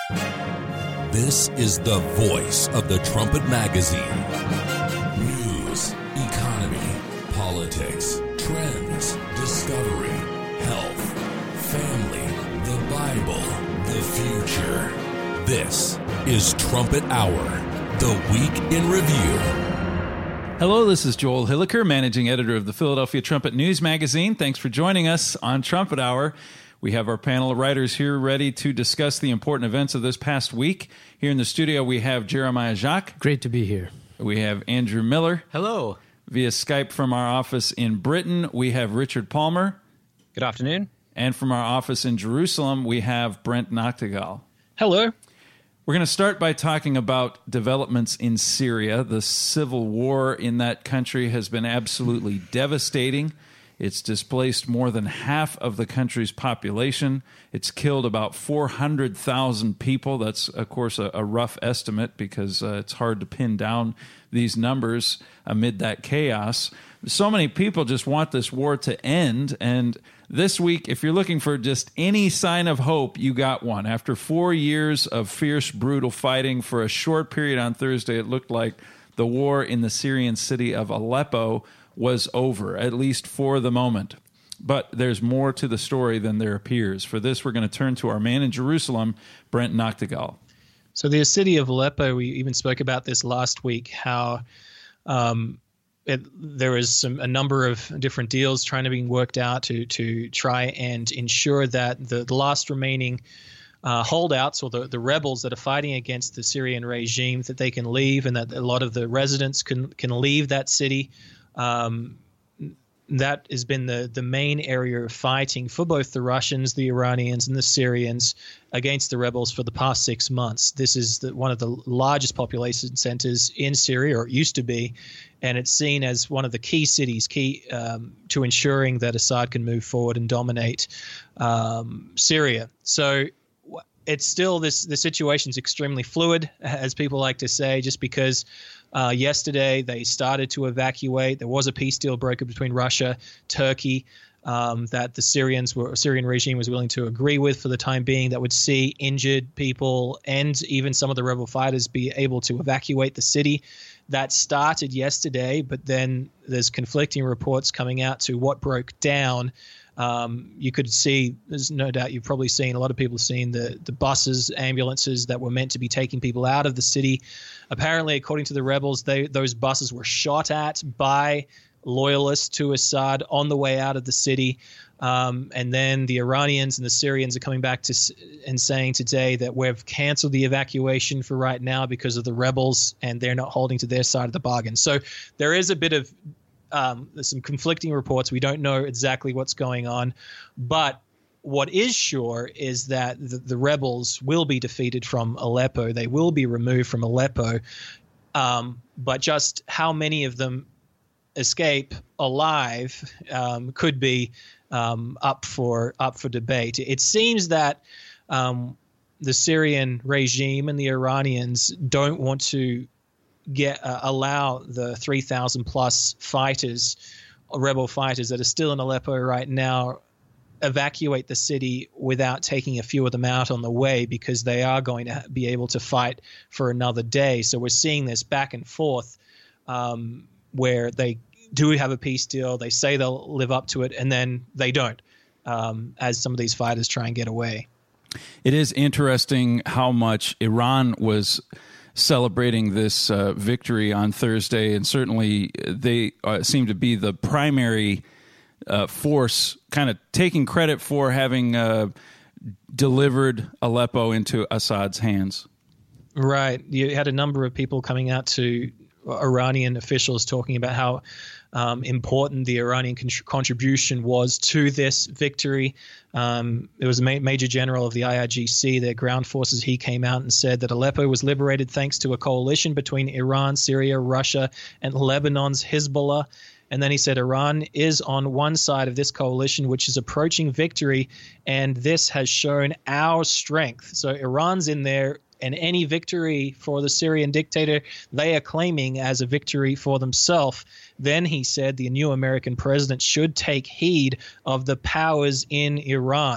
This is the voice of the Trumpet Magazine. News, economy, politics, trends, discovery, health, family, the Bible, the future. This is Trumpet Hour, the Week in Review. Hello, this is Joel Hilliker, managing editor of the Philadelphia Trumpet News Magazine. Thanks for joining us on Trumpet Hour. We have our panel of writers here ready to discuss the important events of this past week. Here in the studio, we have Jeremiah Jacques. Great to be here. We have Andrew Miller. Hello. Via Skype from our office in Britain, we have Richard Palmer. Good afternoon. And from our office in Jerusalem, we have Brent Noctegal. Hello. We're going to start by talking about developments in Syria. The civil war in that country has been absolutely devastating. It's displaced more than half of the country's population. It's killed about 400,000 people. That's, of course, a rough estimate because it's hard to pin down these numbers amid that chaos. So many people just want this war to end. And this week, if you're looking for just any sign of hope, you got one. After 4 years of fierce, brutal fighting, for a short period on Thursday, it looked like the war in the Syrian city of Aleppo was over, at least for the moment. But there's more to the story than there appears. For this, we're going to turn to our man in Jerusalem, Brent Noctegal. So the city of Aleppo, we even spoke about this last week, how there was a number of different deals trying to be worked out to try and ensure that the last remaining holdouts or the rebels that are fighting against the Syrian regime, that they can leave and that a lot of the residents can leave that city. That has been the main area of fighting for both the Russians, the Iranians, and the Syrians against the rebels for the past 6 months. This is one of the largest population centers in Syria, or it used to be, and it's seen as one of the key cities, to ensuring that Assad can move forward and dominate Syria. So it's still the situation is extremely fluid, as people like to say, just because yesterday they started to evacuate. There was a peace deal brokered between Russia, Turkey, that the Syrian regime was willing to agree with for the time being, that would see injured people and even some of the rebel fighters be able to evacuate the city. That started yesterday, but then there's conflicting reports coming out to what broke down. You could see, there's no doubt you've probably seen, a lot of people have seen the buses, ambulances that were meant to be taking people out of the city. Apparently, according to the rebels, those buses were shot at by loyalists to Assad on the way out of the city. And then the Iranians and the Syrians are coming back and saying today that we've canceled the evacuation for right now because of the rebels, and they're not holding to their side of the bargain. So there is a bit of there's some conflicting reports. We don't know exactly what's going on, but what is sure is that the rebels will be defeated from Aleppo. They will be removed from Aleppo, but just how many of them escape alive could be up for debate. It seems that the Syrian regime and the Iranians don't want to allow the 3,000 plus fighters, rebel fighters that are still in Aleppo right now, evacuate the city without taking a few of them out on the way, because they are going to be able to fight for another day. So we're seeing this back and forth where they do have a peace deal, they say they'll live up to it, and then they don't, as some of these fighters try and get away. It is interesting how much Iran was celebrating this victory on Thursday, and certainly they seem to be the primary force kind of taking credit for having delivered Aleppo into Assad's hands. Right. You had a number of people coming out to Iranian officials talking about how important the Iranian contribution was to this victory. It was a major general of the IRGC, their ground forces. He came out and said that Aleppo was liberated thanks to a coalition between Iran, Syria, Russia, and Lebanon's Hezbollah. And then he said Iran is on one side of this coalition, which is approaching victory, and this has shown our strength. So Iran's in there, and any victory for the Syrian dictator, they are claiming as a victory for themselves. Then he said the new American president should take heed of the powers in Iran.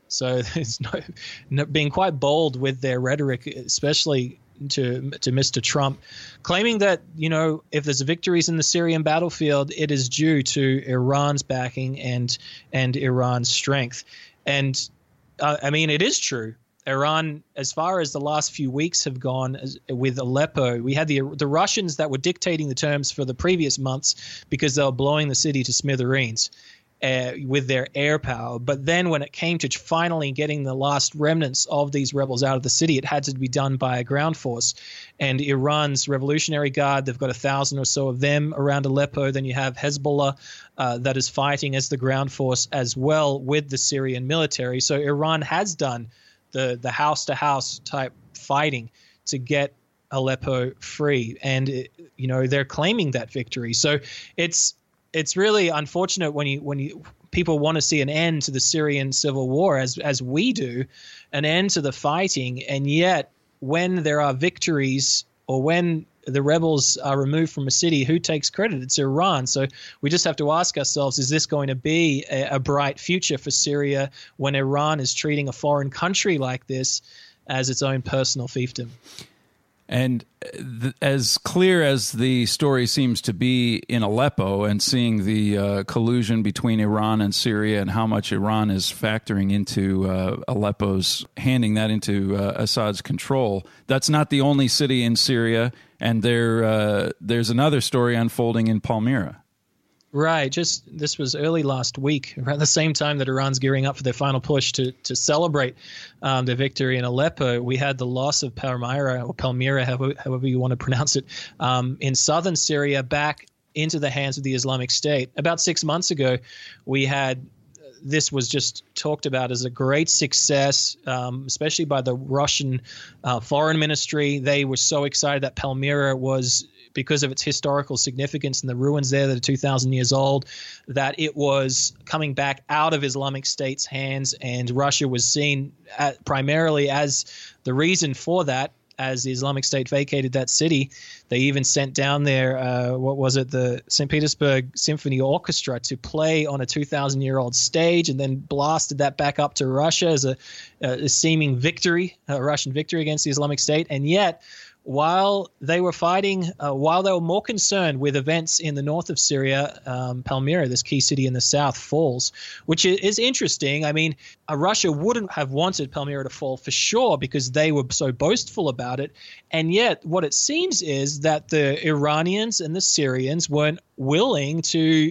So it's being quite bold with their rhetoric, especially to Mr. Trump, claiming that, if there's victories in the Syrian battlefield, it is due to Iran's backing and Iran's strength. And it is true. Iran, as far as the last few weeks have gone with Aleppo, we had the Russians that were dictating the terms for the previous months because they were blowing the city to smithereens with their air power. But then when it came to finally getting the last remnants of these rebels out of the city, it had to be done by a ground force. And Iran's Revolutionary Guard, they've got 1,000 or so of them around Aleppo. Then you have Hezbollah that is fighting as the ground force as well with the Syrian military. So Iran has done the house-to-house type fighting to get Aleppo free. And, they're claiming that victory. So it's really unfortunate when people want to see an end to the Syrian civil war, as we do, an end to the fighting, and yet when there are victories or when the rebels are removed from a city, who takes credit? It's Iran. So we just have to ask ourselves, is this going to be a bright future for Syria when Iran is treating a foreign country like this as its own personal fiefdom? And as clear as the story seems to be in Aleppo, and seeing the collusion between Iran and Syria and how much Iran is factoring into Aleppo's, handing that into Assad's control, that's not the only city in Syria. And there's another story unfolding in Palmyra. Right. This was early last week, around the same time that Iran's gearing up for their final push to celebrate their victory in Aleppo. We had the loss of Palmyra, however you want to pronounce it, in southern Syria back into the hands of the Islamic State. About 6 months ago, this was just talked about as a great success, especially by the Russian foreign ministry. They were so excited that Palmyra was, because of its historical significance and the ruins there that are 2,000 years old, that it was coming back out of Islamic State's hands, and Russia was seen primarily as the reason for that. As the Islamic State vacated that city, they even sent down their, the St. Petersburg Symphony Orchestra to play on a 2,000-year-old stage, and then blasted that back up to Russia as a seeming victory, a Russian victory against the Islamic State. And yet, while they were fighting, while they were more concerned with events in the north of Syria, Palmyra, this key city in the south, falls, which is interesting. I mean, Russia wouldn't have wanted Palmyra to fall for sure because they were so boastful about it. And yet what it seems is that the Iranians and the Syrians weren't willing to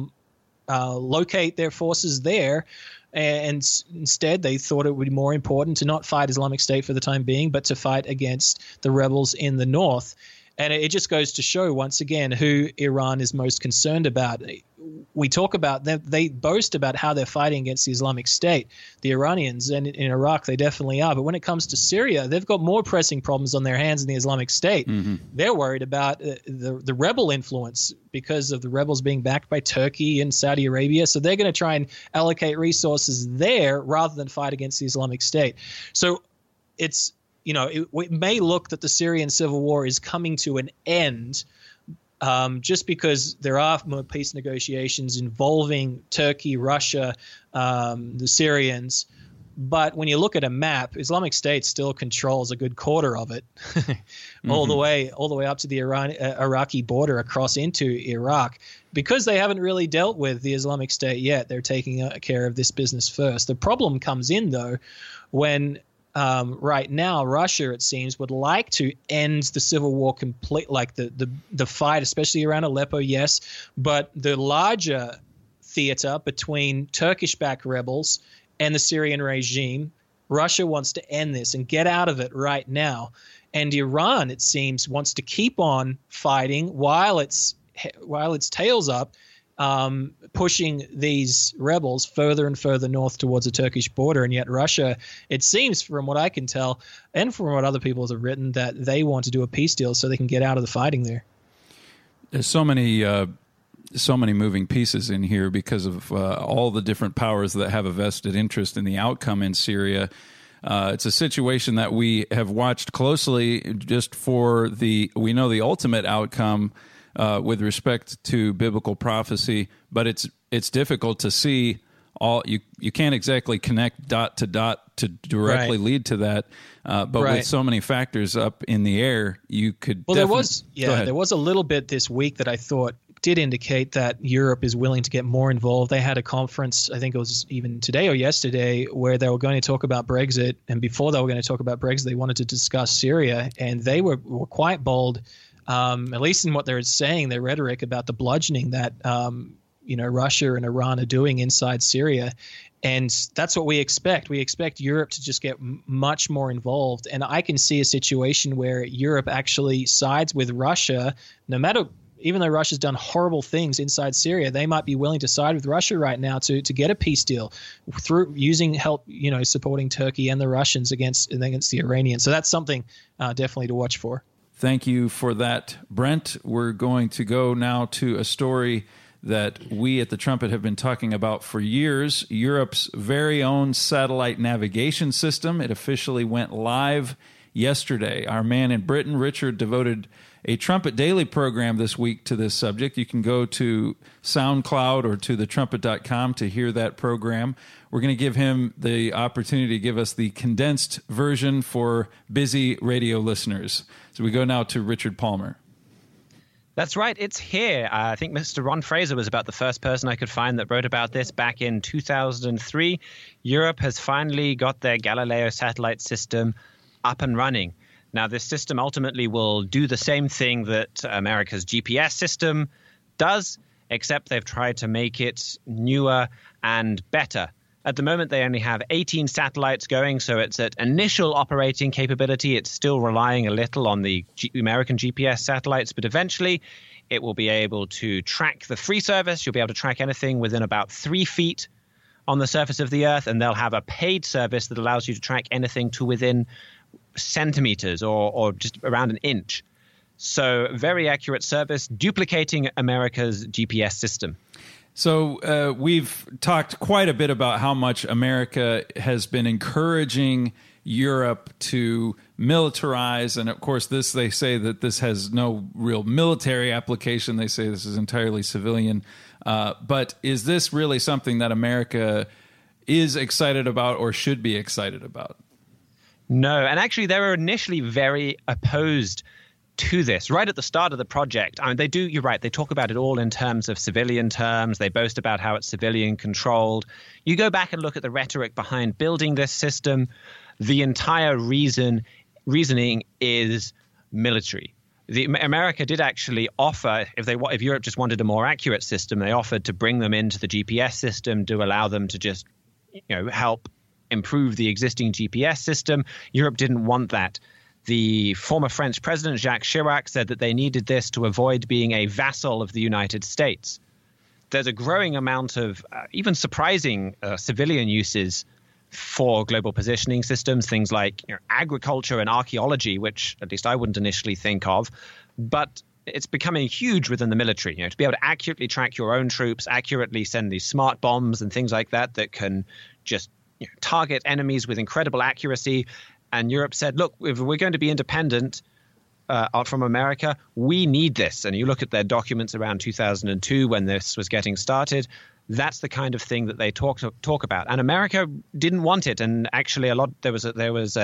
locate their forces there. And instead, they thought it would be more important to not fight Islamic State for the time being, but to fight against the rebels in the north. And it just goes to show, once again, who Iran is most concerned about. We talk about them, they boast about how they're fighting against the Islamic State, the Iranians, and in Iraq they definitely are. But when it comes to Syria, they've got more pressing problems on their hands than the Islamic State. Mm-hmm. They're worried about the rebel influence because of the rebels being backed by Turkey and Saudi Arabia. So they're going to try and allocate resources there rather than fight against the Islamic State. So it's, it may look that the Syrian civil war is coming to an end just because there are more peace negotiations involving Turkey, Russia, the Syrians. But when you look at a map, Islamic State still controls a good quarter of it, all the way up to the Iraqi border across into Iraq. Because they haven't really dealt with the Islamic State yet, they're taking care of this business first. The problem comes in, though, when right now Russia, it seems, would like to end the civil war complete, like the fight, especially around Aleppo, yes, but the larger theater between Turkish-backed rebels and the Syrian regime, Russia wants to end this and get out of it right now. And Iran, it seems, wants to keep on fighting while its tails up, pushing these rebels further and further north towards the Turkish border. And yet Russia, it seems, from what I can tell, and from what other people have written, that they want to do a peace deal so they can get out of the fighting there. There's so many moving pieces in here because of all the different powers that have a vested interest in the outcome in Syria. It's a situation that we have watched closely just for we know the ultimate outcome with respect to biblical prophecy, but it's difficult to see you can't exactly connect dot to dot to directly lead to that. But with so many factors up in the air, you could. Well, there was a little bit this week that I thought did indicate that Europe is willing to get more involved. They had a conference, I think it was even today or yesterday, where they were going to talk about Brexit. And before they were going to talk about Brexit, they wanted to discuss Syria. And they were quite bold, at least in what they're saying, their rhetoric about the bludgeoning that Russia and Iran are doing inside Syria. And that's what we expect. We expect Europe to just get much more involved. And I can see a situation where Europe actually sides with Russia, even though Russia's done horrible things inside Syria, they might be willing to side with Russia right now to get a peace deal through using help, supporting Turkey and the Russians against the Iranians. So that's something definitely to watch for. Thank you for that, Brent. We're going to go now to a story that we at the Trumpet have been talking about for years, Europe's very own satellite navigation system. It officially went live yesterday. Our man in Britain, Richard, devoted a Trumpet Daily program this week to this subject. You can go to SoundCloud or to thetrumpet.com to hear that program. We're going to give him the opportunity to give us the condensed version for busy radio listeners. So we go now to Richard Palmer. That's right. It's here. I think Mr. Ron Fraser was about the first person I could find that wrote about this back in 2003. Europe has finally got their Galileo satellite system up and running. Now, this system ultimately will do the same thing that America's GPS system does, except they've tried to make it newer and better. At the moment, they only have 18 satellites going, so it's at initial operating capability. It's still relying a little on the American GPS satellites, but eventually it will be able to track the free service. You'll be able to track anything within about 3 feet on the surface of the Earth, and they'll have a paid service that allows you to track anything to within centimeters or just around an inch. So very accurate service, duplicating America's GPS system. So we've talked quite a bit about how much America has been encouraging Europe to militarize. And of course, they say that this has no real military application. They say this is entirely civilian. But is this really something that America is excited about or should be excited about? No, and actually they were initially very opposed to this right at the start of the project. I mean, you're right, they talk about it all in terms of civilian terms. They boast about how it's civilian controlled. You go back and look at the rhetoric behind building this system, the entire reasoning is military. America did actually offer, if Europe just wanted a more accurate system, they offered to bring them into the GPS system to allow them to just help improve the existing GPS system. Europe didn't want that. The former French president, Jacques Chirac, said that they needed this to avoid being a vassal of the United States. There's a growing amount of even surprising civilian uses for global positioning systems, things like agriculture and archaeology, which at least I wouldn't initially think of. But it's becoming huge within the military, to be able to accurately track your own troops, accurately send these smart bombs and things like that can just target enemies with incredible accuracy. And Europe said, look, if we're going to be independent from America, we need this. And you look at their documents around 2002 when this was getting started, that's the kind of thing that they talk about. And America didn't want it. And actually there was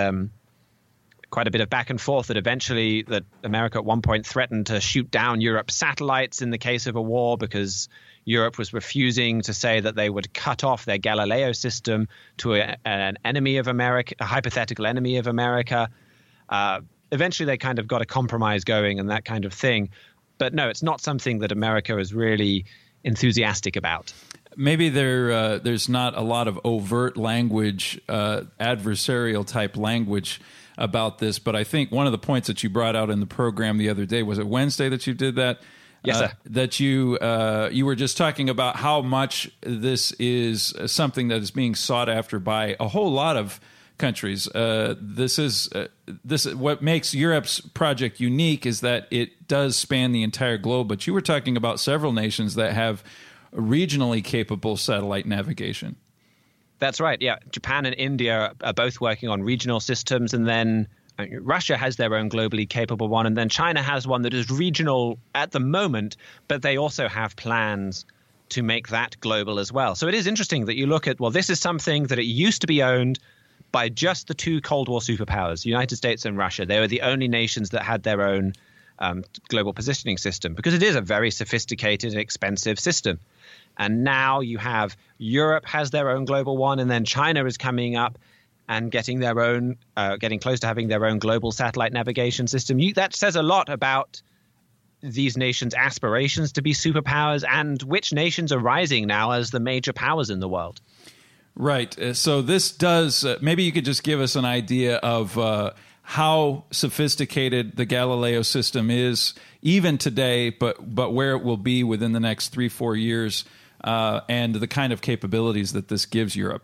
quite a bit of back and forth that America at one point threatened to shoot down Europe's satellites in the case of a war because Europe was refusing to say that they would cut off their Galileo system to an enemy of America, a hypothetical enemy of America. Eventually, they kind of got a compromise going and that kind of thing. But no, it's not something that America is really enthusiastic about. Maybe there's not a lot of overt language, adversarial type language about this. But I think one of the points that you brought out in the program the other day, was it Wednesday that you did that? Yes, sir. That you were just talking about how much this is something that is being sought after by a whole lot of countries. This is what makes Europe's project unique is that it does span the entire globe. But you were talking about several nations that have regionally capable satellite navigation. That's right. Yeah, Japan and India are both working on regional systems, and then Russia has their own globally capable one, and then China has one that is regional at the moment, but they also have plans to make that global as well. So it is interesting that you look at, well, this is something that it used to be owned by just the two Cold War superpowers, the United States and Russia. They were the only nations that had their own global positioning system, because it is a very sophisticated and expensive system. And now you have Europe has their own global one, and then China is coming up and getting their own, getting close to having their own global satellite navigation system. That says a lot about these nations' aspirations to be superpowers and which nations are rising now as the major powers in the world. Right. So this does, maybe you could just give us an idea of how sophisticated the Galileo system is even today, but where it will be within the next 3-4 years, and the kind of capabilities that this gives Europe.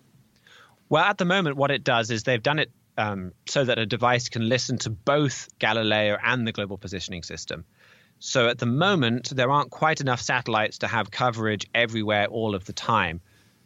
Well, at the moment, what it does is they've done it so that a device can listen to both Galileo and the Global Positioning System. So at the moment, there aren't quite enough satellites to have coverage everywhere all of the time.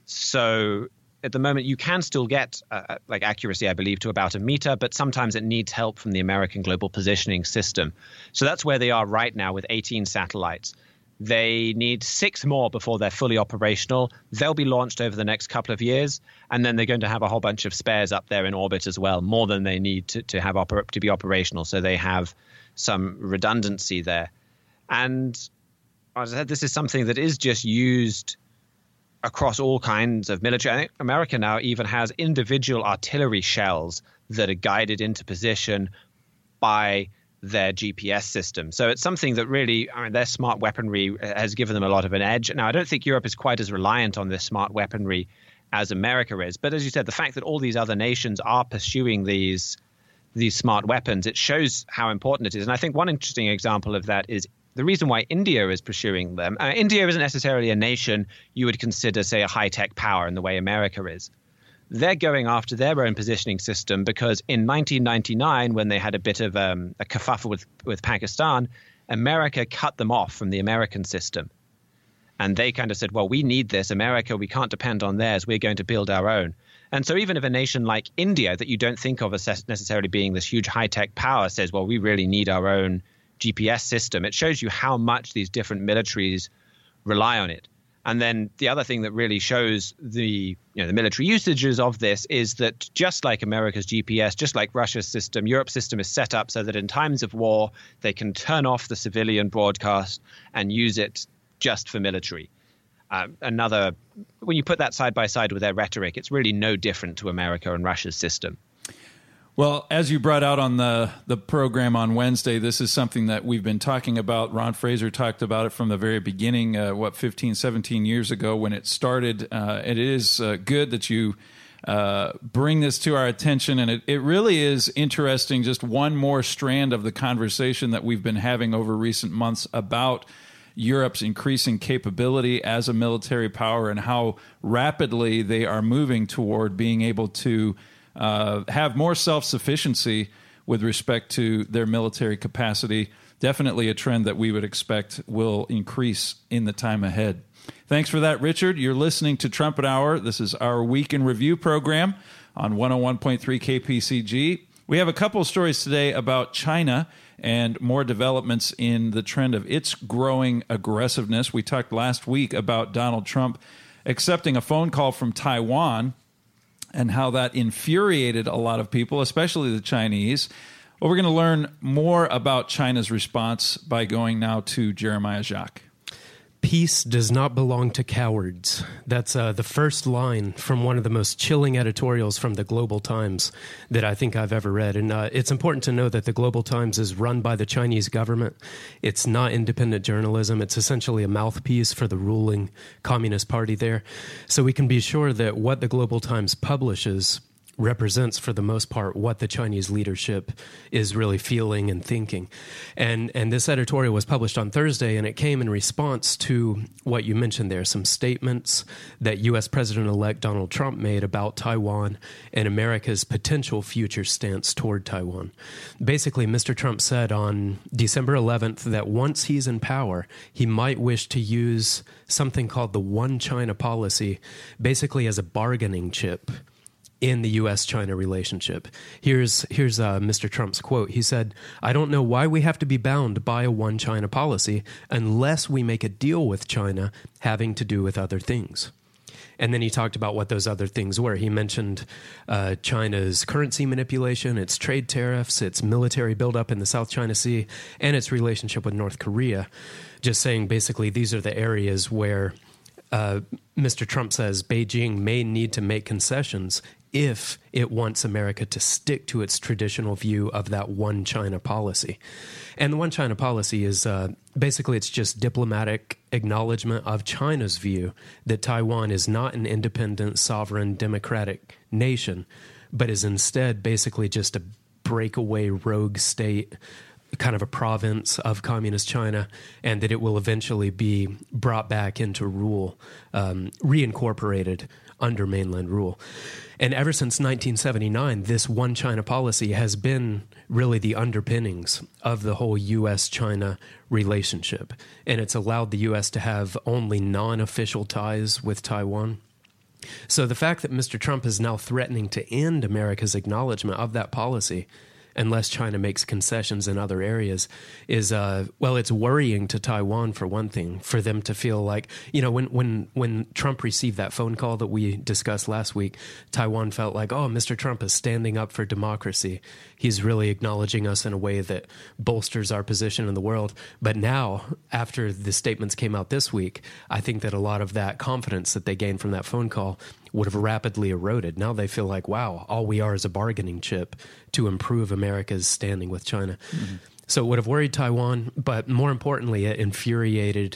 So at the moment, you can still get like accuracy, I believe, to about a meter, but sometimes it needs help from the American Global Positioning System. So that's where they are right now with 18 satellites. They need 6 more before they're fully operational. They'll be launched over the next couple of years, and then they're going to have a whole bunch of spares up there in orbit as well, more than they need to have to be operational. So they have some redundancy there. And as I said, this is something that is just used across all kinds of military. I think America now even has individual artillery shells that are guided into position by their GPS system. So it's something that really, their smart weaponry has given them a lot of an edge. Now, I don't think Europe is quite as reliant on this smart weaponry as America is. But as you said, the fact that all these other nations are pursuing these smart weapons, it shows how important it is. And I think one interesting example of that is the reason why India is pursuing them. India isn't necessarily a nation you would consider, say, a high-tech power in the way America is. They're going after their own positioning system because in 1999, when they had a bit of a kerfuffle with Pakistan, America cut them off from the American system. And they kind of said, well, we need this. America, we can't depend on theirs. We're going to build our own. And so even if a nation like India, that you don't think of as necessarily being this huge high-tech power, says, well, we really need our own GPS system, it shows you how much these different militaries rely on it. And then the other thing that really shows the military usages of this is that just like America's GPS, just like Russia's system, Europe's system is set up so that in times of war, they can turn off the civilian broadcast and use it just for military. When you put that side by side with their rhetoric, it's really no different to America and Russia's system. Well, as you brought out on the program on Wednesday, this is something that we've been talking about. Ron Fraser talked about it from the very beginning, 15, 17 years ago when it started. It is good that you bring this to our attention, and it really is interesting, just one more strand of the conversation that we've been having over recent months about Europe's increasing capability as a military power and how rapidly they are moving toward being able to have more self-sufficiency with respect to their military capacity. Definitely a trend that we would expect will increase in the time ahead. Thanks for that, Richard. You're listening to Trumpet Hour. This is our Week in Review program on 101.3 KPCG. We have a couple of stories today about China and more developments in the trend of its growing aggressiveness. We talked last week about Donald Trump accepting a phone call from Taiwan and how that infuriated a lot of people, especially the Chinese. Well, we're going to learn more about China's response by going now to Jeremiah Jacques. Peace does not belong to cowards. That's the first line from one of the most chilling editorials from the Global Times that I think I've ever read. And it's important to know that the Global Times is run by the Chinese government. It's not independent journalism. It's essentially a mouthpiece for the ruling Communist Party there. So we can be sure that what the Global Times publishes represents, for the most part, what the Chinese leadership is really feeling and thinking. And this editorial was published on Thursday, and it came in response to what you mentioned there, some statements that U.S. President-elect Donald Trump made about Taiwan and America's potential future stance toward Taiwan. Basically, Mr. Trump said on December 11th that once he's in power, he might wish to use something called the One China policy, basically as a bargaining chip in the U.S.-China relationship. Here's Mr. Trump's quote. He said, "I don't know why we have to be bound by a one-China policy unless we make a deal with China having to do with other things." And then he talked about what those other things were. He mentioned China's currency manipulation, its trade tariffs, its military buildup in the South China Sea, and its relationship with North Korea, just saying basically these are the areas where Mr. Trump says Beijing may need to make concessions if it wants America to stick to its traditional view of that one China policy. And the one China policy is basically it's just diplomatic acknowledgement of China's view that Taiwan is not an independent, sovereign, democratic nation, but is instead basically just a breakaway rogue state, kind of a province of communist China, and that it will eventually be brought back into rule, reincorporated under mainland rule. And ever since 1979, this one China policy has been really the underpinnings of the whole U.S.-China relationship. And it's allowed the U.S. to have only non-official ties with Taiwan. So the fact that Mr. Trump is now threatening to end America's acknowledgement of that policy unless China makes concessions in other areas is, well, it's worrying to Taiwan, for one thing, for them to feel like, you know, when Trump received that phone call that we discussed last week, Taiwan felt like, oh, Mr. Trump is standing up for democracy. He's really acknowledging us in a way that bolsters our position in the world. But now, after the statements came out this week, I think that a lot of that confidence that they gained from that phone call would have rapidly eroded. Now they feel like, wow, all we are is a bargaining chip to improve America's standing with China. Mm-hmm. So it would have worried Taiwan, but more importantly, it infuriated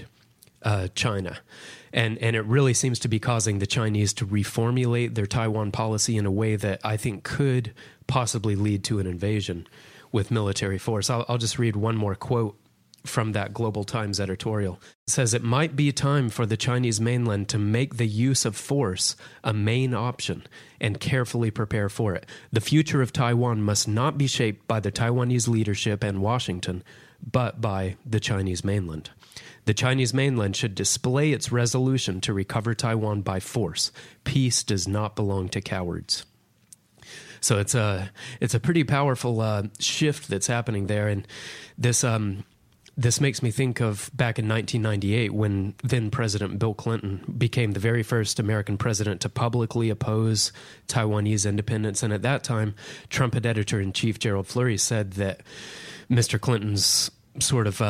China. And it really seems to be causing the Chinese to reformulate their Taiwan policy in a way that I think could possibly lead to an invasion with military force. I'll just read one more quote from that Global Times editorial. It says, "It might be time for the Chinese mainland to make the use of force a main option and carefully prepare for it. The future of Taiwan must not be shaped by the Taiwanese leadership and Washington, but by the Chinese mainland. The Chinese mainland should display its resolution to recover Taiwan by force. Peace does not belong to cowards." So it's a pretty powerful shift that's happening there, and this makes me think of back in 1998 when then President Bill Clinton became the very first American president to publicly oppose Taiwanese independence. And at that time, Trump editor-in-chief Gerald Fleury said that Mr. Clinton's sort of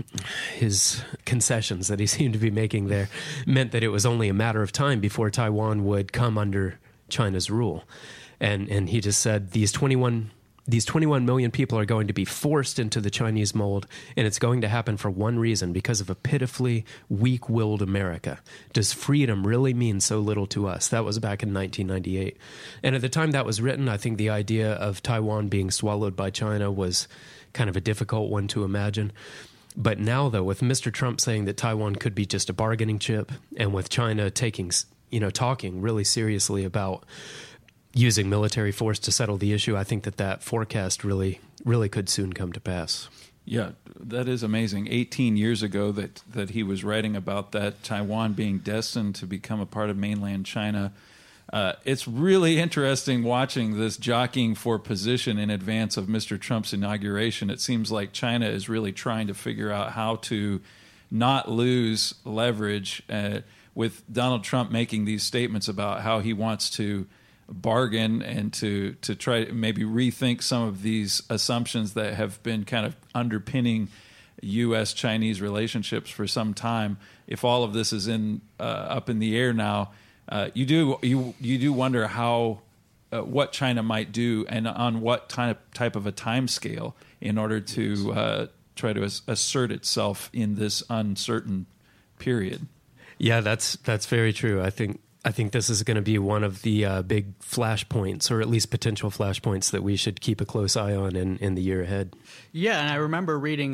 his concessions that he seemed to be making there meant that it was only a matter of time before Taiwan would come under China's rule. And he just said these 21 million people are going to be forced into the Chinese mold, and it's going to happen for one reason, because of a pitifully weak-willed America. Does freedom really mean so little to us? That was back in 1998. And at the time that was written, I think the idea of Taiwan being swallowed by China was kind of a difficult one to imagine. But now, though, with Mr. Trump saying that Taiwan could be just a bargaining chip, and with China talking really seriously about using military force to settle the issue, I think that forecast really, really could soon come to pass. Yeah, that is amazing. 18 years ago that he was writing about that, Taiwan being destined to become a part of mainland China. It's really interesting watching this jockeying for position in advance of Mr. Trump's inauguration. It seems like China is really trying to figure out how to not lose leverage with Donald Trump making these statements about how he wants to bargain and to try to maybe rethink some of these assumptions that have been kind of underpinning U.S.-Chinese relationships for some time. If all of this is up in the air now, you do wonder how what China might do and on what type of a time scale in order to try to assert itself in this uncertain period. Yeah, that's very true. I think this is going to be one of the big flashpoints, or at least potential flashpoints, that we should keep a close eye on in the year ahead. Yeah, and I remember reading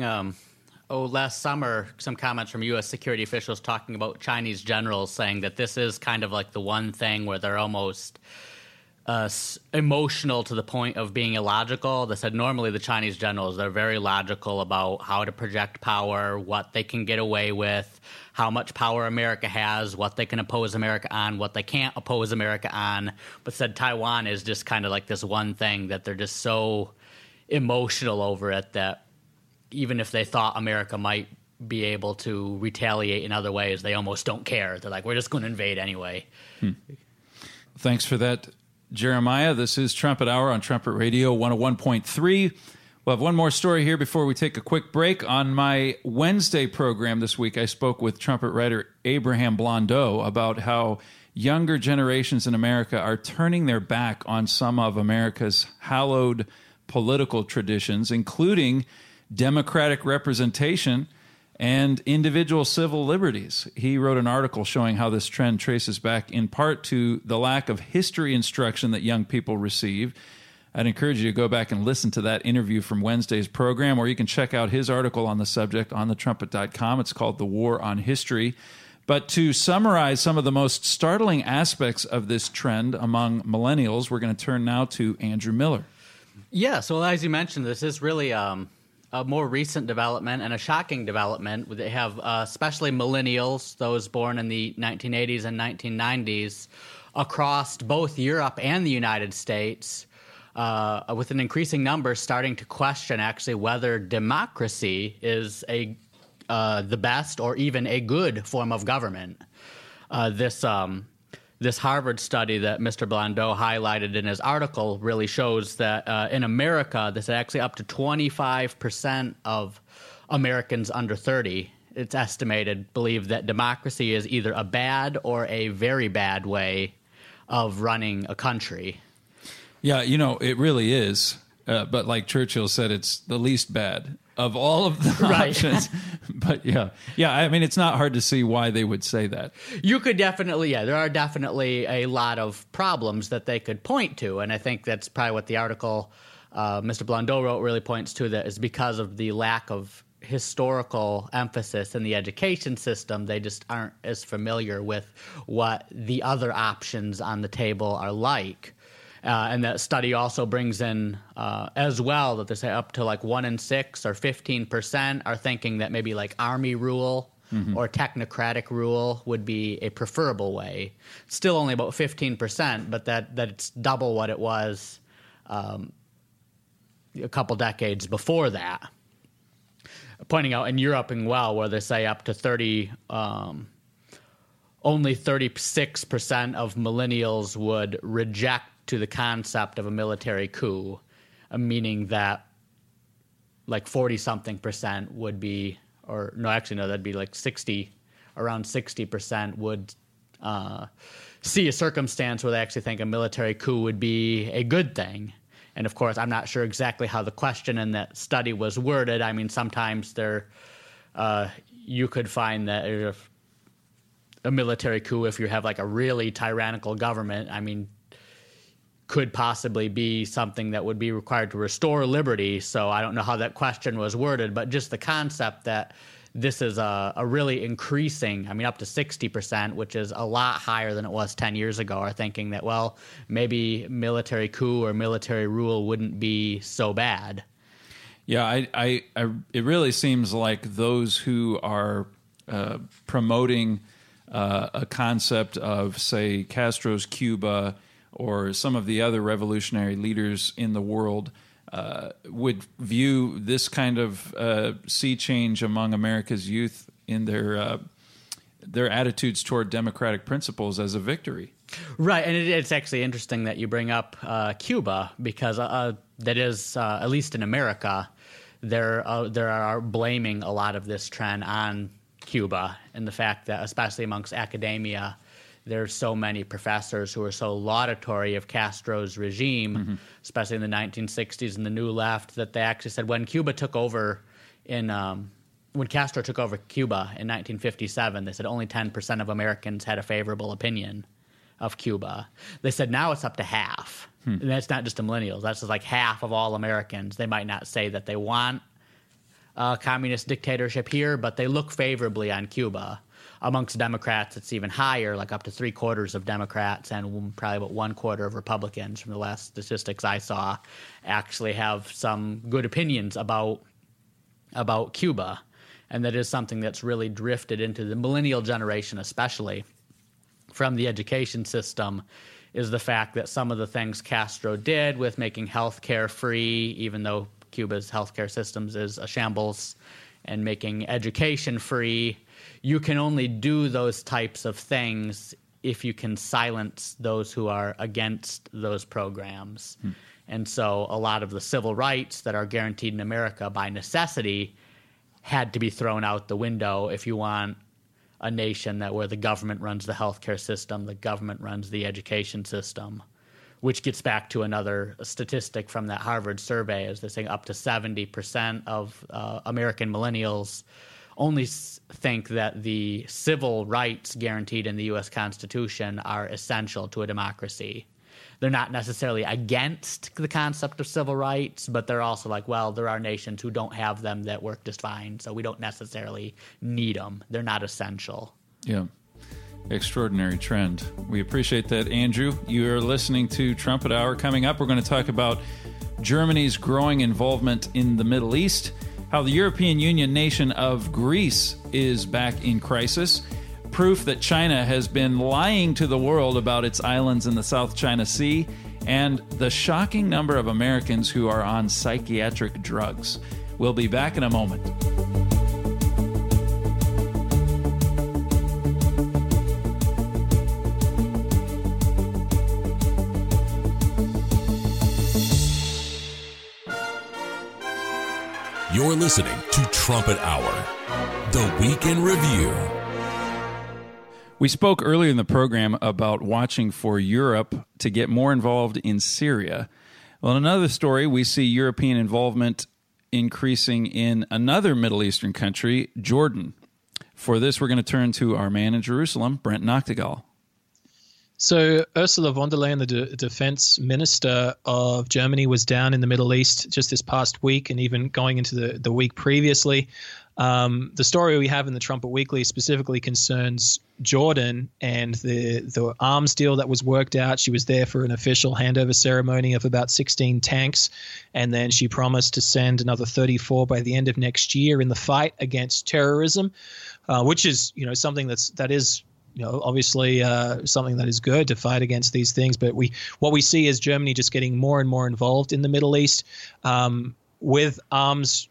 last summer some comments from U.S. security officials talking about Chinese generals saying that this is kind of like the one thing where they're almost emotional to the point of being illogical. They said normally the Chinese generals, they're very logical about how to project power, what they can get away with, how much power America has, what they can oppose America on, what they can't oppose America on. But said Taiwan is just kind of like this one thing that they're just so emotional over it that even if they thought America might be able to retaliate in other ways, they almost don't care. They're like, we're just going to invade anyway. Thanks for that, Jeremiah. This is Trumpet Hour on Trumpet Radio 101.3. We'll have one more story here before we take a quick break. On my Wednesday program this week, I spoke with trumpet writer Abraham Blondeau about how younger generations in America are turning their back on some of America's hallowed political traditions, including democratic representation and individual civil liberties. He wrote an article showing how this trend traces back in part to the lack of history instruction that young people receive. I'd encourage you to go back and listen to that interview from Wednesday's program, or you can check out his article on the subject on thetrumpet.com. It's called The War on History. But to summarize some of the most startling aspects of this trend among millennials, we're going to turn now to Andrew Miller. Yeah, so as you mentioned, this is really a more recent development and a shocking development. They have especially millennials, those born in the 1980s and 1990s, across both Europe and the United States, with an increasing number starting to question actually whether democracy is the best or even a good form of government. This Harvard study that Mr. Blondeau highlighted in his article really shows that in America, this is actually up to 25% of Americans under 30, it's estimated, believe that democracy is either a bad or a very bad way of running a country. Yeah, you know, it really is. But like Churchill said, it's the least bad of all of the options. But yeah, I mean, it's not hard to see why they would say that. You could definitely, there are definitely a lot of problems that they could point to. And I think that's probably what the article Mr. Blondeau wrote really points to, that is because of the lack of historical emphasis in the education system. They just aren't as familiar with what the other options on the table are like. And that study also brings in as well that they say up to like 1 in 6 or 15% are thinking that maybe like army rule or technocratic rule would be a preferable way. Still only about 15%, but that it's double what it was a couple decades before that. Pointing out in Europe as well, where they say up to 30, only 36% of millennials would reject to the concept of a military coup, meaning that like 40-something% would be, or no, actually, no, that'd be like around 60% would see a circumstance where they actually think a military coup would be a good thing. And of course, I'm not sure exactly how the question in that study was worded. I mean, sometimes you could find that if a military coup, if you have like a really tyrannical government, I mean, could possibly be something that would be required to restore liberty. So I don't know how that question was worded, but just the concept that this is a really increasing, I mean, up to 60%, which is a lot higher than it was 10 years ago, are thinking that, well, maybe military coup or military rule wouldn't be so bad. Yeah, it really seems like those who are promoting a concept of, say, Castro's Cuba or some of the other revolutionary leaders in the world would view this kind of sea change among America's youth in their attitudes toward democratic principles as a victory. Right, and it's actually interesting that you bring up Cuba, because that is, at least in America, there are blaming a lot of this trend on Cuba, and the fact that, especially amongst academia, there's so many professors who are so laudatory of Castro's regime, especially in the 1960s and the New Left, that they actually said when Cuba took over when Castro took over Cuba in 1957, they said only 10% of Americans had a favorable opinion of Cuba. They said now it's up to half. And that's not just the millennials. That's just like half of all Americans. They might not say that they want communist dictatorship here, but they look favorably on Cuba. Amongst Democrats, it's even higher, like up to 3/4 of Democrats and probably about 1/4 of Republicans from the last statistics I saw actually have some good opinions about Cuba. And that is something that's really drifted into the millennial generation, especially from the education system, is the fact that some of the things Castro did with making healthcare free, even though Cuba's healthcare systems is a shambles, and making education free, you can only do those types of things if you can silence those who are against those programs. And so a lot of the civil rights that are guaranteed in America by necessity had to be thrown out the window if you want a nation where the government runs the healthcare system, the government runs the education system, which gets back to another statistic from that Harvard survey, as they're saying up to 70% of American millennials only think that the civil rights guaranteed in the U.S. Constitution are essential to a democracy. They're not necessarily against the concept of civil rights, but they're also like, well, there are nations who don't have them that work just fine, so we don't necessarily need them. They're not essential. Yeah. Extraordinary trend. We appreciate that, Andrew. You're listening to Trumpet Hour. Coming up, we're going to talk about Germany's growing involvement in the Middle East, how the European Union nation of Greece is back in crisis, proof that China has been lying to the world about its islands in the South China Sea, and the shocking number of Americans who are on psychiatric drugs. We'll be back in a moment. You're listening to Trumpet Hour, the Week in Review. We spoke earlier in the program about watching for Europe to get more involved in Syria. Well, in another story, we see European involvement increasing in another Middle Eastern country, Jordan. For this, we're going to turn to our man in Jerusalem, Brent Noctegal. So Ursula von der Leyen, the defense minister of Germany, was down in the Middle East just this past week and even going into the week previously. The story we have in the Trumpet Weekly specifically concerns Jordan and the arms deal that was worked out. She was there for an official handover ceremony of about 16 tanks, and then she promised to send another 34 by the end of next year in the fight against terrorism, which is something that is obviously something that is good to fight against these things. But what we see is Germany just getting more and more involved in the Middle East with arms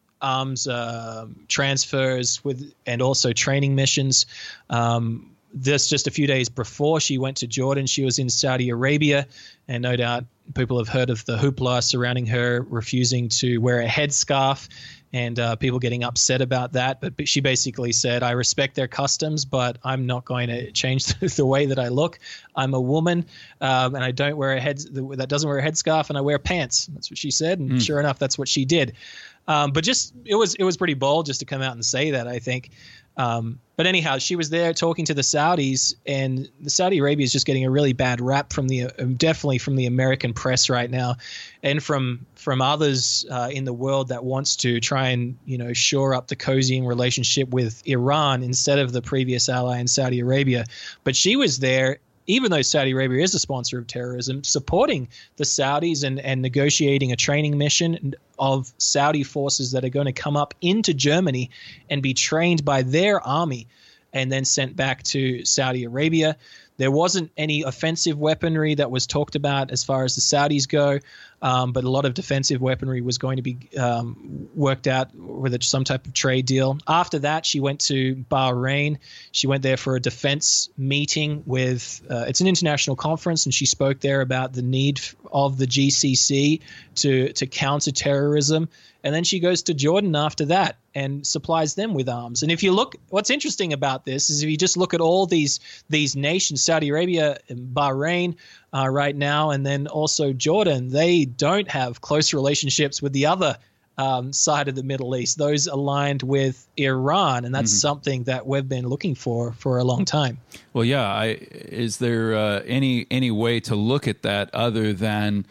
transfers and also training missions. This just a few days before she went to Jordan, she was in Saudi Arabia, and no doubt people have heard of the hoopla surrounding her refusing to wear a headscarf and people getting upset about that. But she basically said, I respect their customs, but I'm not going to change the way that I look. I'm a woman, and I don't wear that doesn't wear a headscarf, and I wear pants. That's what she said, and sure enough, that's what she did. But just it was pretty bold just to come out and say that, I think. But anyhow, she was there talking to the Saudis, and the Saudi Arabia is just getting a really bad rap from definitely from the American press right now, and from others in the world that wants to try and shore up the cozying relationship with Iran instead of the previous ally in Saudi Arabia. But she was there, even though Saudi Arabia is a sponsor of terrorism, supporting the Saudis and negotiating a training mission of Saudi forces that are going to come up into Germany and be trained by their army and then sent back to Saudi Arabia. There wasn't any offensive weaponry that was talked about as far as the Saudis go, but a lot of defensive weaponry was going to be worked out with some type of trade deal. After that, she went to Bahrain. She went there for a defense meeting with it's an international conference, and she spoke there about the need of the GCC to counter terrorism. And then she goes to Jordan after that and supplies them with arms. And if you look, what's interesting about this is if you just look at all these nations, Saudi Arabia, Bahrain right now, and then also Jordan, they don't have close relationships with the other side of the Middle East, those aligned with Iran. And that's something that we've been looking for a long time. Well, yeah. Is there any way to look at that other than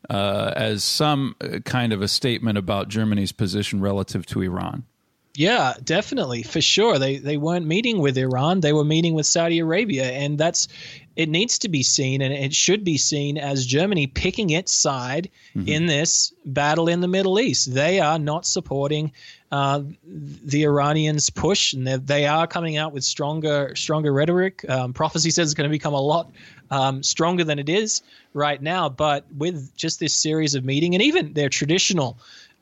as some kind of a statement about Germany's position relative to Iran. Yeah, definitely, for sure. They weren't meeting with Iran; they were meeting with Saudi Arabia, and it needs to be seen, and it should be seen as Germany picking its side in this battle in the Middle East. They are not supporting the Iranians' push, and they are coming out with stronger rhetoric. Prophecy says it's going to become a lot stronger than it is right now, but with just this series of meeting, and even their traditionally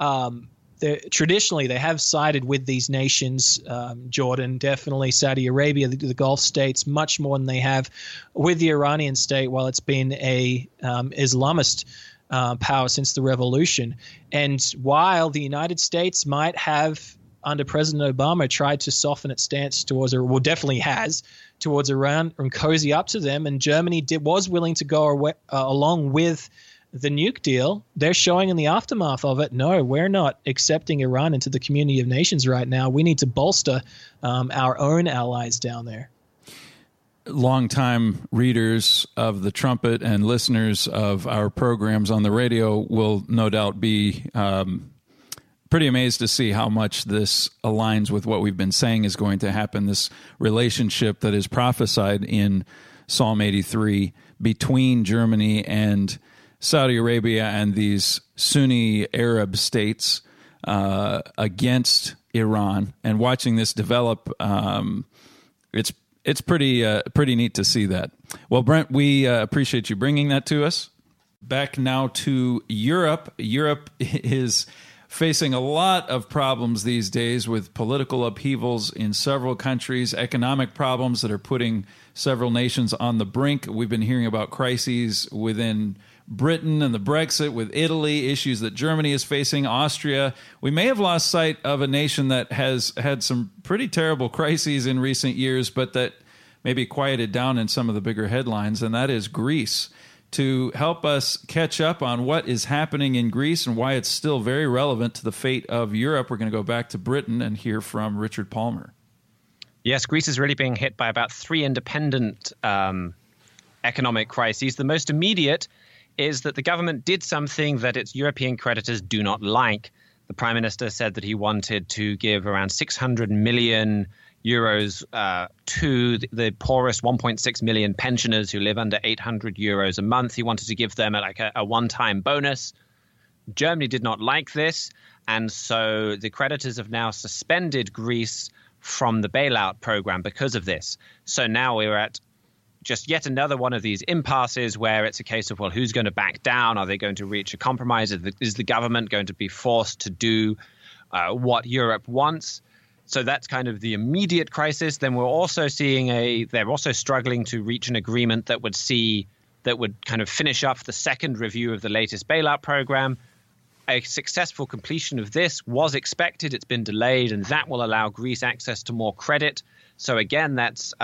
they have sided with these nations, Jordan, definitely Saudi Arabia, the Gulf states, much more than they have with the Iranian state, while it's been a Islamist power since the revolution. And while the United States might have, under President Obama, tried to soften its stance towards, or well, definitely has, towards Iran and cozy up to them, and Germany was willing to go along with the nuke deal, they're showing in the aftermath of it, no, we're not accepting Iran into the community of nations right now. We need to bolster our own allies down there. Longtime readers of the Trumpet and listeners of our programs on the radio will no doubt be pretty amazed to see how much this aligns with what we've been saying is going to happen, this relationship that is prophesied in Psalm 83 between Germany and Saudi Arabia and these Sunni Arab states against Iran, and watching this develop, it's pretty neat to see that. Well, Brent, we appreciate you bringing that to us. Back now to Europe. Europe is facing a lot of problems these days with political upheavals in several countries, economic problems that are putting several nations on the brink. We've been hearing about crises within Britain and the Brexit, with Italy, issues that Germany is facing, Austria. We may have lost sight of a nation that has had some pretty terrible crises in recent years, but that maybe quieted down in some of the bigger headlines, and that is Greece. To help us catch up on what is happening in Greece and why it's still very relevant to the fate of Europe, we're going to go back to Britain and hear from Richard Palmer. Yes, Greece is really being hit by about three independent economic crises. The most immediate is that the government did something that its European creditors do not like. The Prime Minister said that he wanted to give around 600 million euros to the poorest 1.6 million pensioners who live under 800 euros a month. He wanted to give them a one-time bonus. Germany did not like this, and so the creditors have now suspended Greece from the bailout program because of this. So now we're at just yet another one of these impasses where it's a case of, well, who's going to back down? Are they going to reach a compromise? Is the government going to be forced to do what Europe wants? So that's kind of the immediate crisis. Then we're also seeing they're also struggling to reach an agreement that would kind of finish up the second review of the latest bailout program. A successful completion of this was expected. It's been delayed, and that will allow Greece access to more credit. So again, that's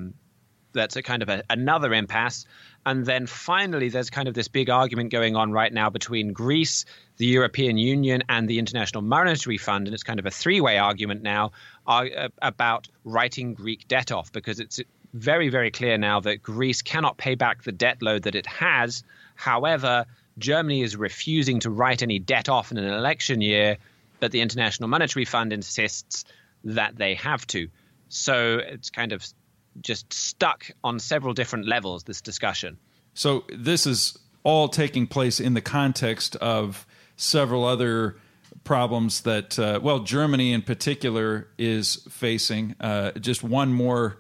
a kind of another impasse. And then finally, there's kind of this big argument going on right now between Greece, the European Union, and the International Monetary Fund. And it's kind of a three-way argument now about writing Greek debt off, because it's very, very clear now that Greece cannot pay back the debt load that it has. However, Germany is refusing to write any debt off in an election year, but the International Monetary Fund insists that they have to. So it's kind of just stuck on several different levels, this discussion. So this is all taking place in the context of several other problems that, Germany in particular is facing. Just one more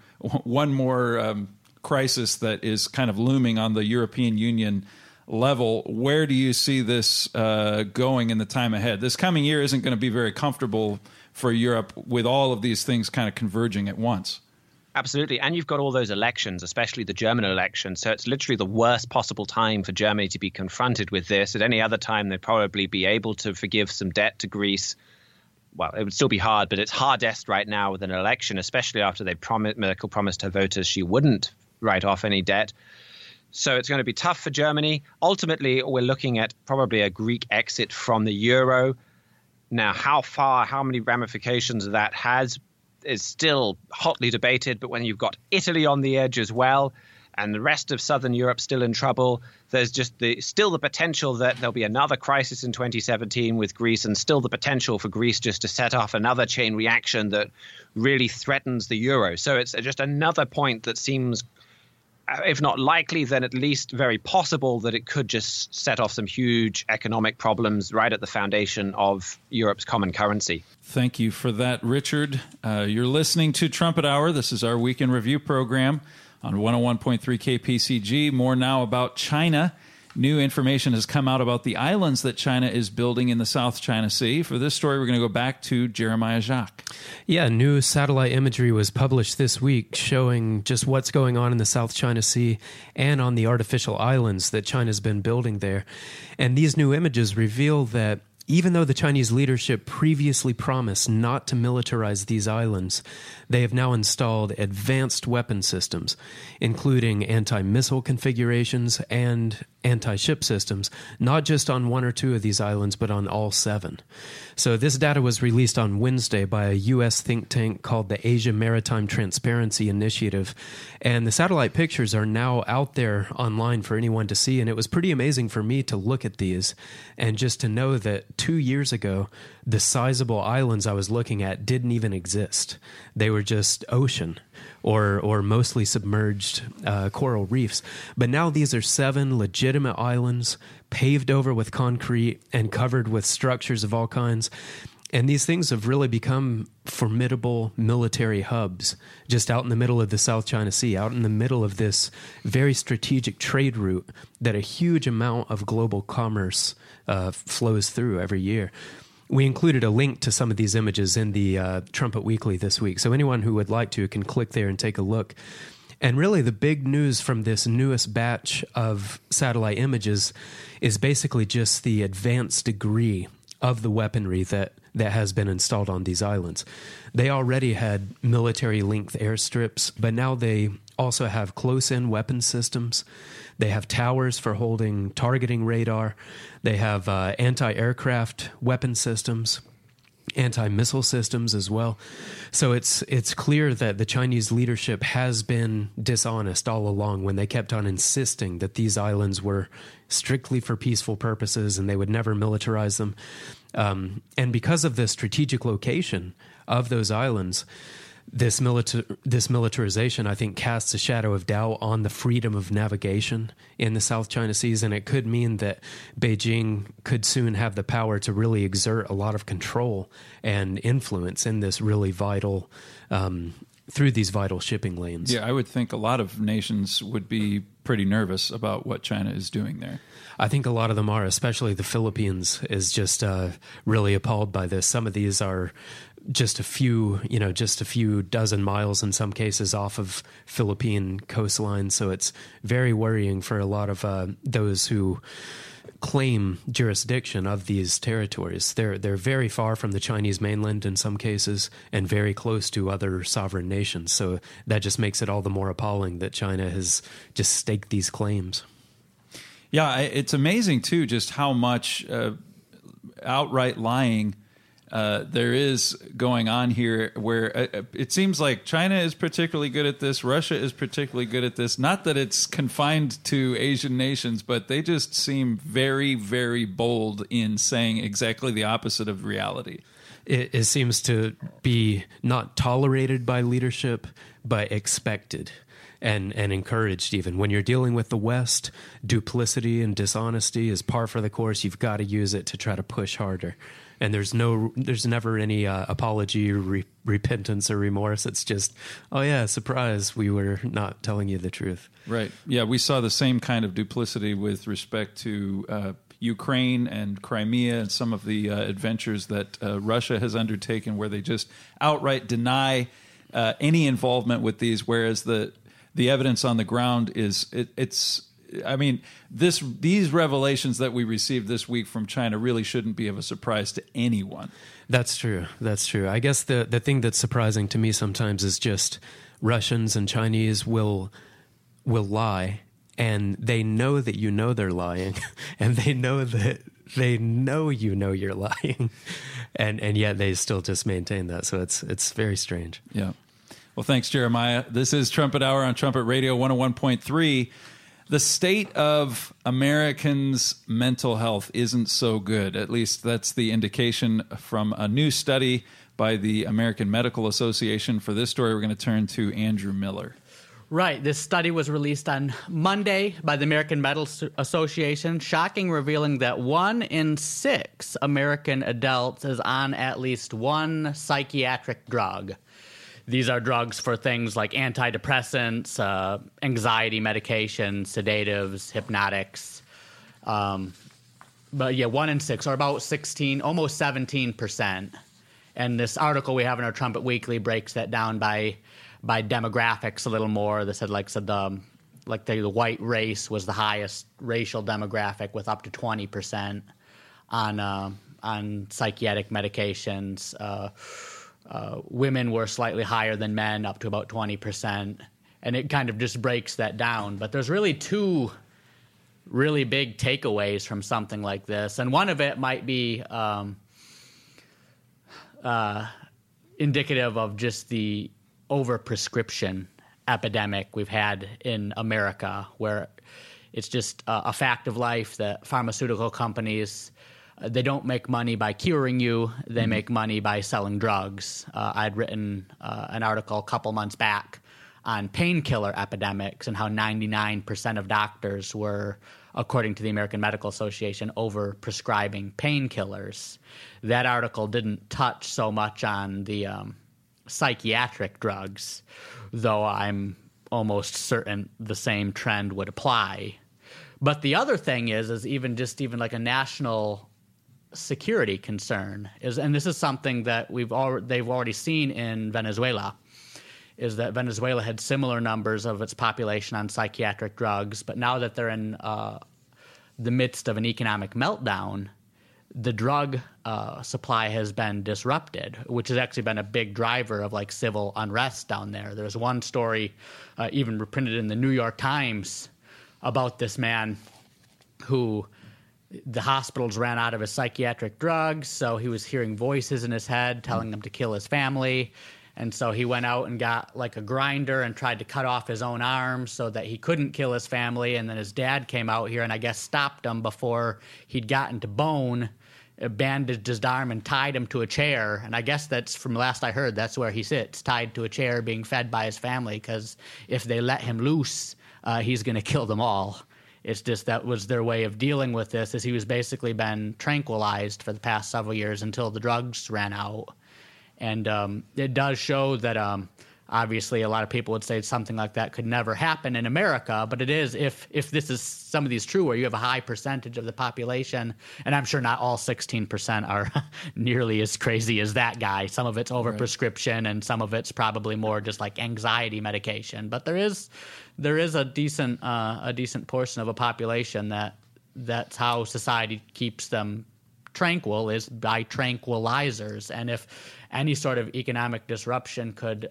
crisis that is kind of looming on the European Union level. Where do you see this going in the time ahead? This coming year isn't going to be very comfortable for Europe with all of these things kind of converging at once. Absolutely. And you've got all those elections, especially the German election. So it's literally the worst possible time for Germany to be confronted with this. At any other time, they'd probably be able to forgive some debt to Greece. Well, it would still be hard, but it's hardest right now with an election, especially after Merkel promised her voters she wouldn't write off any debt. So it's going to be tough for Germany. Ultimately, we're looking at probably a Greek exit from the euro. Now, how many ramifications that has is still hotly debated, but when you've got Italy on the edge as well, and the rest of southern Europe still in trouble. There's just still the potential that there'll be another crisis in 2017 with Greece, and still the potential for Greece just to set off another chain reaction that really threatens the euro. So it's just another point that seems, if not likely, then at least very possible that it could just set off some huge economic problems right at the foundation of Europe's common currency. Thank you for that, Richard. You're listening to Trumpet Hour. This is our Week in Review program on 101.3 KPCG. More now about China. New information has come out about the islands that China is building in the South China Sea. For this story, we're going to go back to Jeremiah Jacques. Yeah, new satellite imagery was published this week showing just what's going on in the South China Sea and on the artificial islands that China's been building there. And these new images reveal that even though the Chinese leadership previously promised not to militarize these islands, they have now installed advanced weapon systems, including anti-missile configurations and anti-ship systems, not just on one or two of these islands, but on all 7. So this data was released on Wednesday by a U.S. think tank called the Asia Maritime Transparency Initiative, and the satellite pictures are now out there online for anyone to see, and it was pretty amazing for me to look at these and just to know that 2 years ago, the sizable islands I was looking at didn't even exist. They were just ocean or mostly submerged coral reefs. But now these are 7 legitimate islands paved over with concrete and covered with structures of all kinds. And these things have really become formidable military hubs just out in the middle of the South China Sea, out in the middle of this very strategic trade route that a huge amount of global commerce flows through every year. We included a link to some of these images in the Trumpet Weekly this week, so anyone who would like to can click there and take a look. And really the big news from this newest batch of satellite images is basically just the advanced degree of the weaponry that has been installed on these islands. They already had military-length airstrips, but now they also have close-in weapon systems. They have towers for holding targeting radar. They have anti-aircraft weapon systems, anti-missile systems as well. So it's clear that the Chinese leadership has been dishonest all along when they kept on insisting that these islands were strictly for peaceful purposes and they would never militarize them. And because of the strategic location of those islands, this militarization, I think, casts a shadow of doubt on the freedom of navigation in the South China Seas, and it could mean that Beijing could soon have the power to really exert a lot of control and influence in this really vital, through these vital shipping lanes. Yeah, I would think a lot of nations would be pretty nervous about what China is doing there. I think a lot of them are, especially the Philippines is just really appalled by this. Some of these are just a few dozen miles in some cases off of Philippine coastline. So it's very worrying for a lot of those who claim jurisdiction of these territories. They're very far from the Chinese mainland in some cases and very close to other sovereign nations. So that just makes it all the more appalling that China has just staked these claims. Yeah, it's amazing, too, just how much outright lying there is going on here, where it seems like China is particularly good at this, Russia is particularly good at this. Not that it's confined to Asian nations, but they just seem very, very bold in saying exactly the opposite of reality. It seems to be not tolerated by leadership, but expected and encouraged even. When you're dealing with the West, duplicity and dishonesty is par for the course. You've got to use it to try to push harder. And there's never any apology or repentance or remorse. It's just, oh yeah, surprise, we were not telling you the truth. Right. Yeah, we saw the same kind of duplicity with respect to Ukraine and Crimea and some of the adventures that Russia has undertaken, where they just outright deny any involvement with these, whereas the evidence on the ground is it's. I mean, these revelations that we received this week from China really shouldn't be of a surprise to anyone. That's true. That's true. I guess the thing that's surprising to me sometimes is just Russians and Chinese will lie, and they know that you know they're lying, and they know that they know you know you're lying, and yet they still just maintain that. So it's very strange. Yeah. Well, thanks, Jeremiah. This is Trumpet Hour on Trumpet Radio 101.3. The state of Americans' mental health isn't so good. At least that's the indication from a new study by the American Medical Association. For this story, we're going to turn to Andrew Miller. Right. This study was released on Monday by the American Medical Association, revealing that 1 in 6 American adults is on at least one psychiatric drug. These are drugs for things like antidepressants, anxiety medications, sedatives, hypnotics. But yeah, 1 in 6, or about 16, almost 17%. And this article we have in our Trumpet Weekly breaks that down by demographics a little more. They said the white race was the highest racial demographic with up to 20% on psychiatric medications. Women were slightly higher than men, up to about 20%. And it kind of just breaks that down. But there's really two really big takeaways from something like this. And one of it might be indicative of just the overprescription epidemic we've had in America, where it's just a fact of life that pharmaceutical companies, they don't make money by curing you. They make money by selling drugs. I'd written an article a couple months back on painkiller epidemics and how 99% of doctors were, according to the American Medical Association, over-prescribing painkillers. That article didn't touch so much on the psychiatric drugs, though I'm almost certain the same trend would apply. But the other thing is even like a national security concern is, and this is something that they've already seen in Venezuela, is that Venezuela had similar numbers of its population on psychiatric drugs, but now that they're in the midst of an economic meltdown, the drug supply has been disrupted, which has actually been a big driver of like civil unrest down there. There's one story even reprinted in the New York Times about this man who the hospitals ran out of his psychiatric drugs, so he was hearing voices in his head telling him to kill his family. And so he went out and got like a grinder and tried to cut off his own arm so that he couldn't kill his family. And then his dad came out here and I guess stopped him before he'd gotten to bone, bandaged his arm and tied him to a chair. And I guess that's, from last I heard, that's where he sits, tied to a chair being fed by his family, because if they let him loose, he's going to kill them all. It's just that was their way of dealing with this, is he was basically been tranquilized for the past several years until the drugs ran out. And it does show that obviously a lot of people would say something like that could never happen in America, but it is if this is some of these true, where you have a high percentage of the population, and I'm sure not all 16% are nearly as crazy as that guy. Some of it's overprescription, and some of it's probably more just like anxiety medication. But there is a decent portion of a population that's how society keeps them tranquil, is by tranquilizers. And if any sort of economic disruption could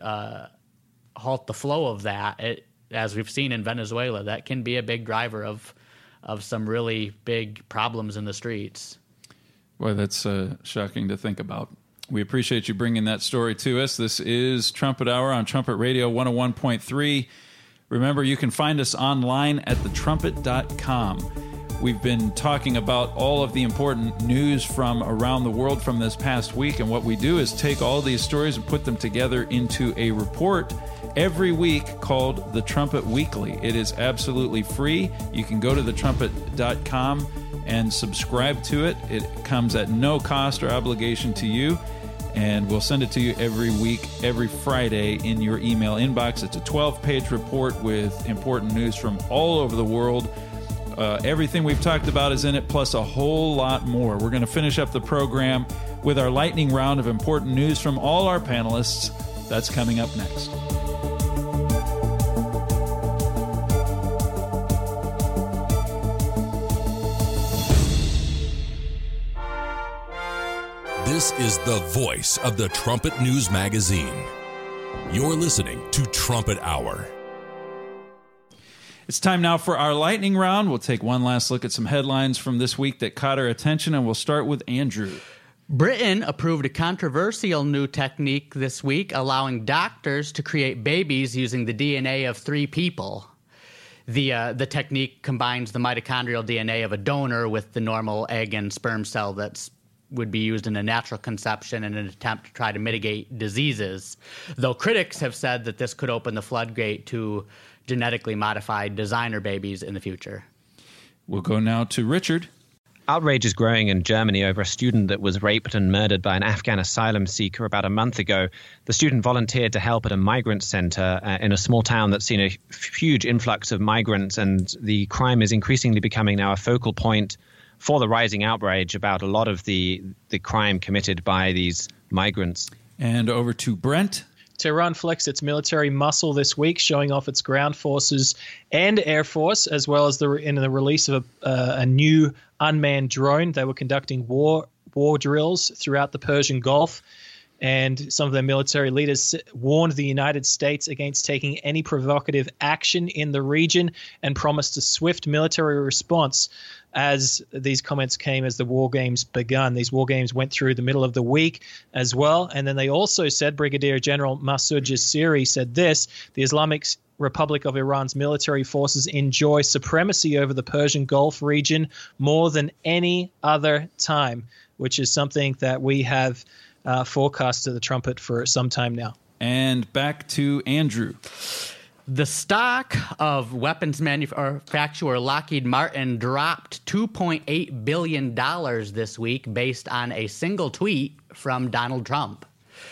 halt the flow of that, as we've seen in Venezuela, that can be a big driver of some really big problems in the streets. Boy, that's shocking to think about. We appreciate you bringing that story to us. This is Trumpet Hour on Trumpet Radio 101.3. Remember, you can find us online at thetrumpet.com. We've been talking about all of the important news from around the world from this past week, and what we do is take all these stories and put them together into a report every week called The Trumpet Weekly. It is absolutely free. You can go to thetrumpet.com and subscribe to it. It comes at no cost or obligation to you, and we'll send it to you every week, every Friday in your email inbox. It's a 12-page report with important news from all over the world. Everything we've talked about is in it, plus a whole lot more. We're going to finish up the program with our lightning round of important news from all our panelists. That's coming up next. This is the voice of the Trumpet News Magazine. You're listening to Trumpet Hour. It's time now for our lightning round. We'll take one last look at some headlines from this week that caught our attention, and we'll start with Andrew. Britain approved a controversial new technique this week, allowing doctors to create babies using the DNA of 3 people. The technique combines the mitochondrial DNA of a donor with the normal egg and sperm cell that would be used in a natural conception in an attempt to try to mitigate diseases, though critics have said that this could open the floodgate to genetically modified designer babies in the future. We'll go now to Richard. Outrage is growing in Germany over a student that was raped and murdered by an Afghan asylum seeker about a month ago. The student volunteered to help at a migrant center in a small town that's seen a huge influx of migrants, and the crime is increasingly becoming now a focal point for the rising outrage about a lot of the crime committed by these migrants. And over to Brent. Tehran flexed its military muscle this week, showing off its ground forces and air force, as well as in the release of a new unmanned drone. They were conducting war drills throughout the Persian Gulf, and some of their military leaders warned the United States against taking any provocative action in the region and promised a swift military response as these comments came as the war games begun. These war games went through the middle of the week as well. And then they also said, Brigadier General Masoud Jassiri said this: the Islamic Republic of Iran's military forces enjoy supremacy over the Persian Gulf region more than any other time, which is something that we have forecast to the trumpet for some time now. And back to Andrew. The stock of weapons manufacturer Lockheed Martin dropped $2.8 billion this week based on a single tweet from Donald Trump.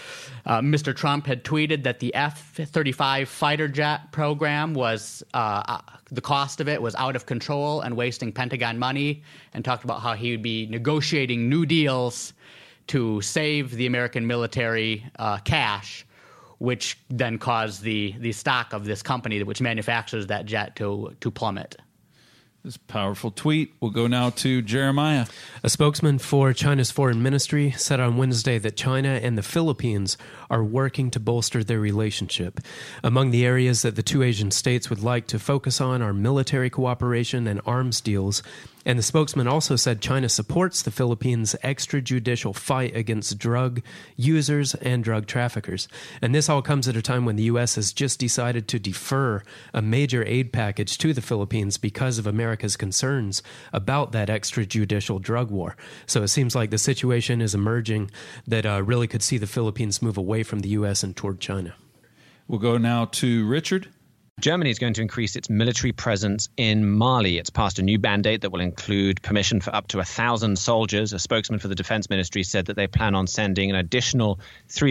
Mr. Trump had tweeted that the F-35 fighter jet program was the cost of it was out of control and wasting Pentagon money, and talked about how he would be negotiating new deals to save the American military cash, which then caused the stock of this company which manufactures that jet to plummet. This powerful tweet. We'll go now to Jeremiah. A spokesman for China's foreign ministry said on Wednesday that China and the Philippines are working to bolster their relationship. Among the areas that the two Asian states would like to focus on are military cooperation and arms deals. And the spokesman also said China supports the Philippines' extrajudicial fight against drug users and drug traffickers. And this all comes at a time when the U.S. has just decided to defer a major aid package to the Philippines because of America's concerns about that extrajudicial drug war. So it seems like the situation is emerging that really could see the Philippines move away from the U.S. and toward China. We'll go now to Richard. Germany is going to increase its military presence in Mali. It's passed a new mandate that will include permission for up to 1,000 soldiers. A spokesman for the defense ministry said that they plan on sending an additional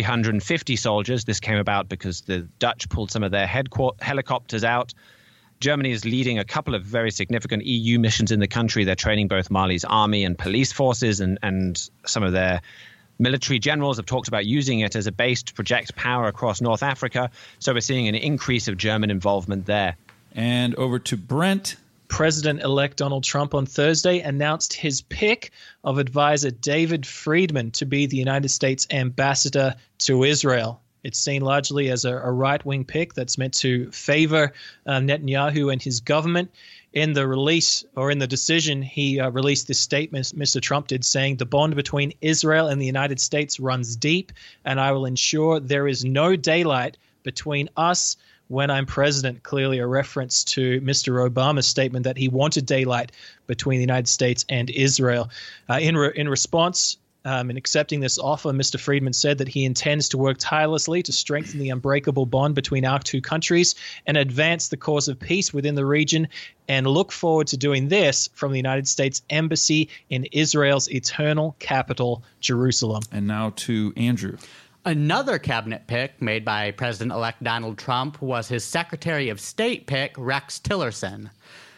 350 soldiers. This came about because the Dutch pulled some of their helicopters out. Germany is leading a couple of very significant EU missions in the country. They're training both Mali's army and police forces, and some of their military generals have talked about using it as a base to project power across North Africa. So we're seeing an increase of German involvement there. And over to Brent. President-elect Donald Trump on Thursday announced his pick of advisor David Friedman to be the United States ambassador to Israel. It's seen largely as a right-wing pick that's meant to favor Netanyahu and his government. In the release, or in the decision, he released this statement, Mr. Trump did, saying, "The bond between Israel and the United States runs deep, and I will ensure there is no daylight between us when I'm president." Clearly a reference to Mr. Obama's statement that he wanted daylight between the United States and Israel. In response, in accepting this offer, Mr. Friedman said that he intends to work tirelessly to strengthen the unbreakable bond between our two countries and advance the cause of peace within the region, and look forward to doing this from the United States Embassy in Israel's eternal capital, Jerusalem. And now to Andrew. Another cabinet pick made by President-elect Donald Trump was his Secretary of State pick, Rex Tillerson.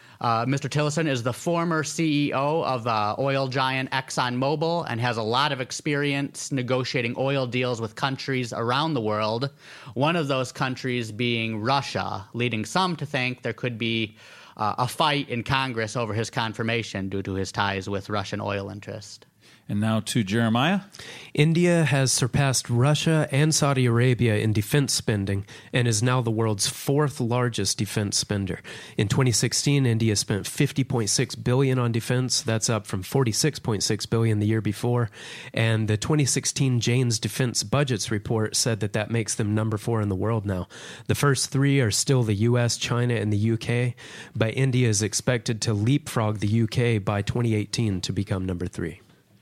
Mr. Tillerson is the former CEO of oil giant ExxonMobil and has a lot of experience negotiating oil deals with countries around the world, one of those countries being Russia, leading some to think there could be a fight in Congress over his confirmation due to his ties with Russian oil interests. And now to Jeremiah. India has surpassed Russia and Saudi Arabia in defense spending and is now the world's fourth largest defense spender. In 2016, India spent $50.6 billion on defense. That's up from $46.6 billion the year before. And the 2016 Jane's Defense Budgets report said that makes them number 4 in the world now. The first 3 are still the U.S., China, and the U.K., but India is expected to leapfrog the U.K. by 2018 to become number 3.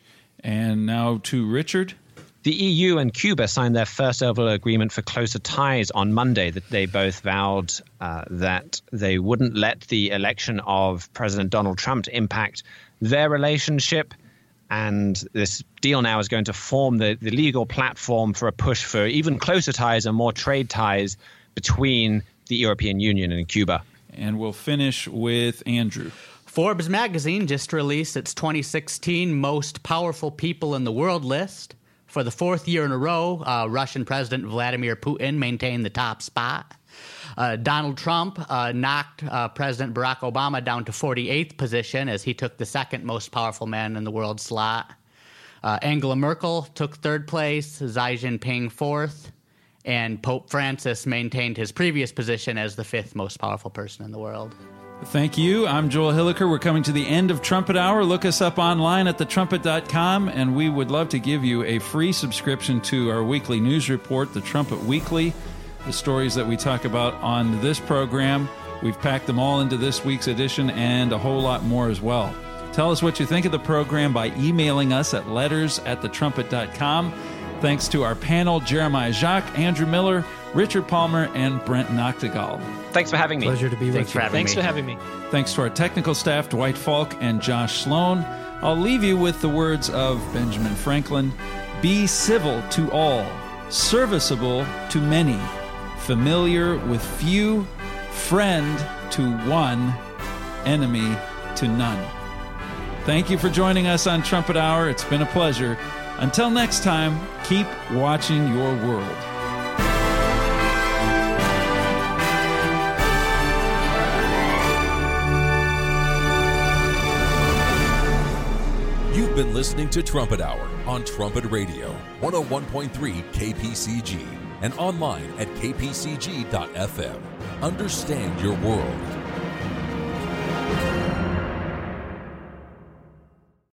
And now to Richard. The EU and Cuba signed their first ever agreement for closer ties on Monday. That they both vowed that they wouldn't let the election of President Donald Trump impact their relationship. And this deal now is going to form the legal platform for a push for even closer ties and more trade ties between the European Union and Cuba. And we'll finish with Andrew. Forbes magazine just released its 2016 Most Powerful People in the World list. For the 4th year in a row, Russian President Vladimir Putin maintained the top spot. Donald Trump knocked President Barack Obama down to 48th position as he took the second most powerful man in the world slot. Angela Merkel took 3rd place, Xi Jinping 4th, and Pope Francis maintained his previous position as the 5th most powerful person in the world. Thank you. I'm Joel Hilliker. We're coming to the end of Trumpet Hour. Look us up online at thetrumpet.com, and we would love to give you a free subscription to our weekly news report, The Trumpet Weekly. The stories that we talk about on this program, we've packed them all into this week's edition and a whole lot more as well. Tell us what you think of the program by emailing us at letters@thetrumpet.com. Thanks to our panel, Jeremiah Jacques, Andrew Miller, Richard Palmer, and Brent Noctegal. Thanks for having me. Pleasure to be with you. Thanks for having me. Thanks to our technical staff, Dwight Falk and Josh Sloan. I'll leave you with the words of Benjamin Franklin. Be civil to all, serviceable to many, familiar with few, friend to one, enemy to none. Thank you for joining us on Trumpet Hour. It's been a pleasure. Until next time, keep watching your world. You've been listening to Trumpet Hour on Trumpet Radio, 101.3 KPCG, and online at kpcg.fm. Understand your world.